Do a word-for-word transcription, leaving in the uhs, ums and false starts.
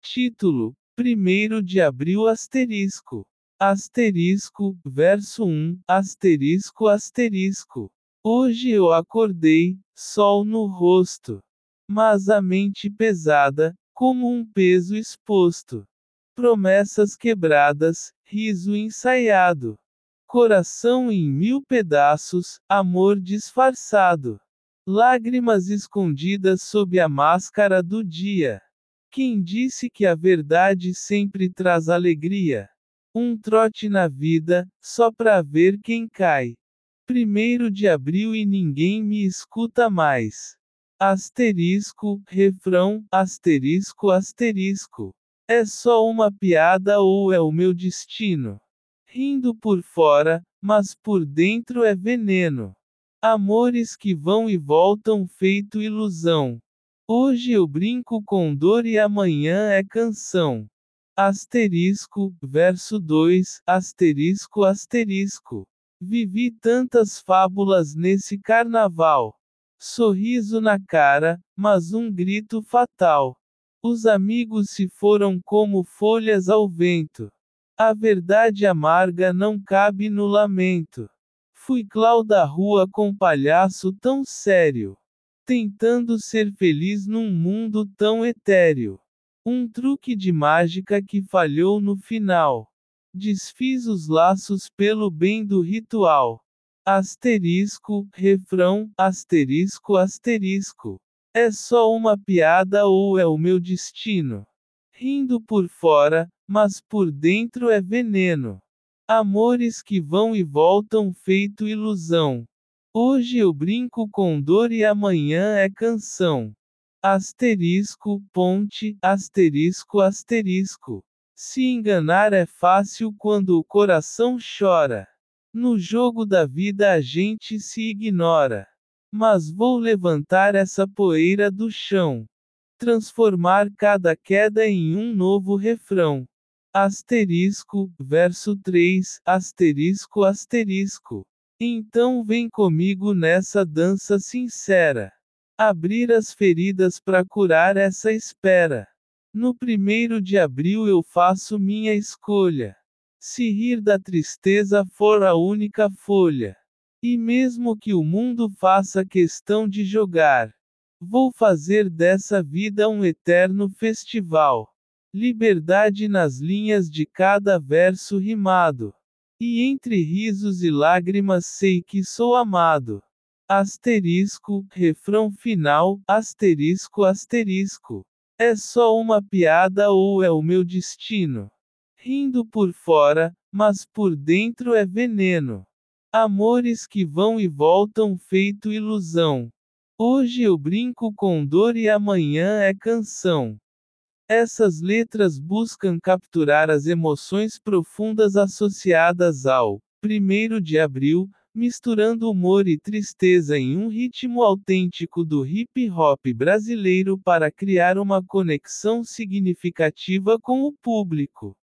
Título: primeiro de abril asterisco. Asterisco, verso um, asterisco asterisco. Hoje eu acordei, sol no rosto. Mas a mente pesada, como um peso exposto. Promessas quebradas, riso ensaiado. Coração em mil pedaços, amor disfarçado. Lágrimas escondidas sob a máscara do dia. Quem disse que a verdade sempre traz alegria? Um trote na vida, só pra ver quem cai. Primeiro de abril e ninguém me escuta mais. Asterisco, refrão, asterisco asterisco. É só uma piada ou é o meu destino? Rindo por fora, mas por dentro é veneno. Amores que vão e voltam feito ilusão. Hoje eu brinco com dor e amanhã é canção. Asterisco, verso dois, asterisco asterisco. Vivi tantas fábulas nesse carnaval. Sorriso na cara, mas um grito fatal. Os amigos se foram como folhas ao vento. A verdade amarga não cabe no lamento. Fui Clau da rua com palhaço tão sério. Tentando ser feliz num mundo tão etéreo. Um truque de mágica que falhou no final. Desfiz os laços pelo bem do ritual. Asterisco, refrão, asterisco asterisco. É só uma piada ou é o meu destino? Rindo por fora, mas por dentro é veneno. Amores que vão e voltam feito ilusão. Hoje eu brinco com dor e amanhã é canção. Asterisco, ponte, asterisco asterisco. Se enganar é fácil quando o coração chora. No jogo da vida a gente se ignora. Mas vou levantar essa poeira do chão. Transformar cada queda em um novo refrão. Asterisco, verso três, asterisco asterisco. Então vem comigo nessa dança sincera. Abrir as feridas pra curar essa espera. No primeiro de abril eu faço minha escolha. Se rir da tristeza for a única folha. E mesmo que o mundo faça questão de jogar. Vou fazer dessa vida um eterno festival. Liberdade nas linhas de cada verso rimado. E entre risos e lágrimas sei que sou amado. Asterisco, refrão final, asterisco asterisco. É só uma piada ou é o meu destino? Rindo por fora, mas por dentro é veneno. Amores que vão e voltam feito ilusão. Hoje eu brinco com dor e amanhã é canção. Essas letras buscam capturar as emoções profundas associadas ao primeiro de abril, misturando humor e tristeza em um ritmo autêntico do hip hop brasileiro para criar uma conexão significativa com o público.